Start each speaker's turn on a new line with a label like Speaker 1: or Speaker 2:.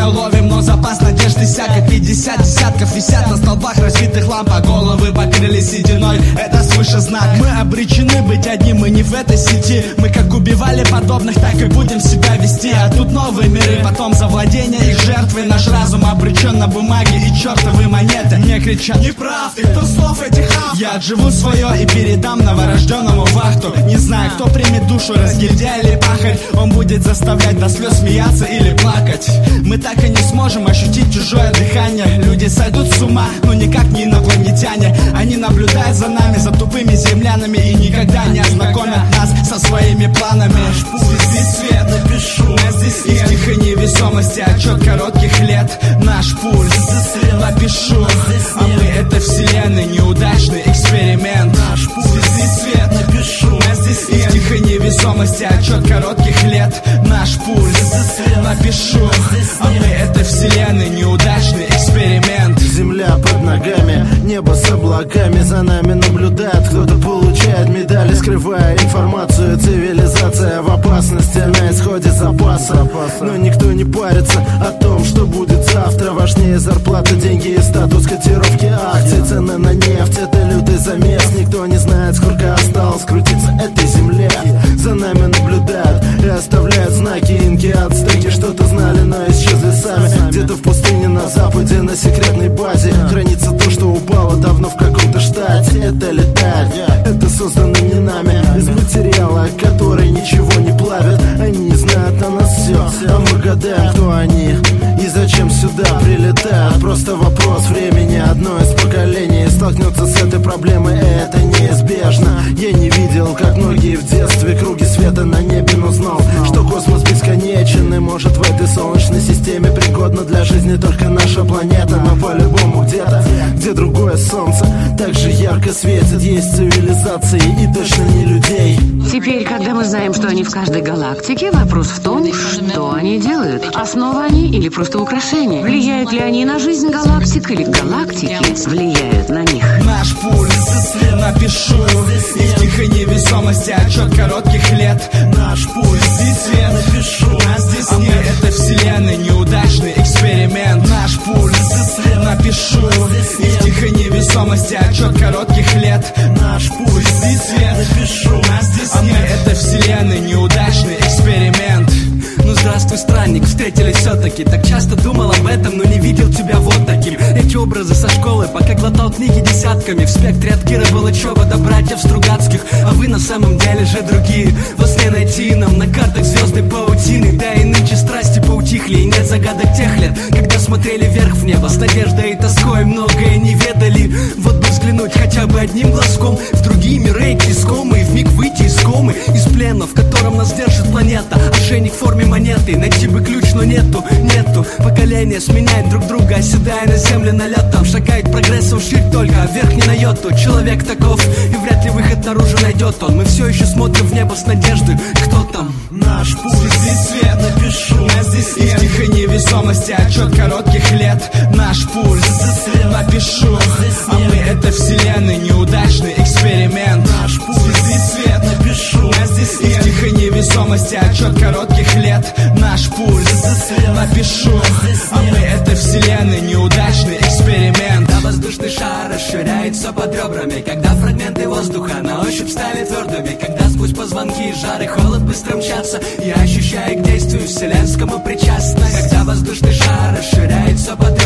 Speaker 1: время ловим, но запас надежды всяко. 50 десятков висят на столбах разбитых ламп, а головы покрыли сединой. Это свыше знак. Мы обречены быть одни, мы не в этой сети. Мы как убивали подобных, так и будем себя вести. А тут новые миры, потом завладение их жертвой. Наш разум обречен на бумаге и чертовы монеты. Мне кричат: не прав ты, кто слов этих автор. Я отживу свое и передам новорожденному вахту. Не знаю, кто примет душу, разгильдяй или пахарь. Он будет заставлять до слез смеяться или плакать. Мы так и не сможем ощутить чужое дыхание. Люди сойдут с ума, но никак не инопланетяне. Они наблюдают за нами, за тупыми землянами, и никогда не ознакомят нас со своими планами. Наш путь, здесь свет, напишу, а здесь нет. Их тихой невесомости, отчет коротких лет. Наш пульс, напишу, а мы это вселенной, неудачный эксперимент. Наш пульс, здесь свет, напишу, а здесь нет. Их тихой невесомости, отчет коротких лет. Наш пульс, напишу, а мы это вселенной, неудачный эксперимент.
Speaker 2: Земля под ногами, небо с облаками, за нами наблюдает, кто-то получает медали, скрывая информацию. Цивилизация в опасности, на исходе запаса, но никто не парится о том, что будет завтра. Важнее зарплата, деньги и статус, котировки акций, цены на нефть. Это лютый замес, никто не знает, сколько осталось крутиться этой земле. За нами наблюдают и оставляют знаки. Инки, ацтеки что-то знали, но исчезли сами. Где-то в пустыне на западе, на секретной базе хранится то, что упало давно в каком-то штате. Это летает, это создано не нами, из материала, который ничего не плавит. Они знают о нас все, а мы гадаем, кто они и зачем сюда прилетают. Просто вопрос времени, одно из поколений столкнется с этой проблемой, и это неизбежно. Я не видел, как многие в детстве круги света на небе, но знал, что космос бесконечен, и может в этой солнечной системе пригодна для жизни только наша планета. Но по-любому где-то, где другое солнце так же ярко светит, есть цивилизации и точно не людей.
Speaker 3: Теперь, когда мы знаем, что они в каждой галактике, вопрос в том, что они делают. Основа они или просто украшения? Влияют ли они на жизнь галактик, или галактики влияют на них?
Speaker 1: Наш пульс, напишу, их тихой невесомости, отчет коротких лет. Наш пульс, здесь свет, напишу, а здесь нет. Мы это вселенной, неудачный эксперимент. Наш пульс, напишу, их тихой невесомости, отчет коротких лет. Наш пульс, здесь свет, напишу, а здесь нет. Мы это вселенной, неудачный эксперимент. Ну здравствуй, странник, встретились все-таки. Так часто думал об этом, но не видел тебя вот таким. Эти образы со школы, пока глотал книги десятками. В спектре от Кира Балачева до братьев Стругацких. А вы на самом деле же другие. Во сне найти нам на картах звезды паутины. Да и нынче страсти поутихли, и нет загадок тех лет, когда смотрели вверх в небо с надеждой и тоской, многое не ведали. Вот бы взглянуть хотя бы одним глазком в другие миры, искомые, вмиг выйти из комы, из плена, в котором нас держит планета. Ошейник в форме монеты, найти бы ключ, но нету. Поколения сменяют друг друга, оседая на земле налетом. Шагает прогрессом вширь только, а вверх не на йоту. Человек таков, и вряд ли выход наружу найдет он. Мы все еще смотрим в небо с надеждой. Кто там?
Speaker 2: Наш пульс, здесь свет, напишу, а здесь нет.
Speaker 1: Их тихой невесомости, отчет коротких лет. Наш пульс, напишу, а мы это вселенной, неудачный эксперимент.
Speaker 2: Наш пульс, здесь свет, напишу, а здесь нет.
Speaker 1: Их тихой невесомости, отчет коротких лет. Наш пульс, напишу, а мы это вселенной, неудачный эксперимент.
Speaker 4: Да, воздушный шар расширяется под ребрами, когда фрагменты воздуха на ощупь стали твердыми, когда сквозь позвонки жар и холод быстро мчатся, я ощущаю к действию вселенскому причастность. Когда воздушный шар расширяется под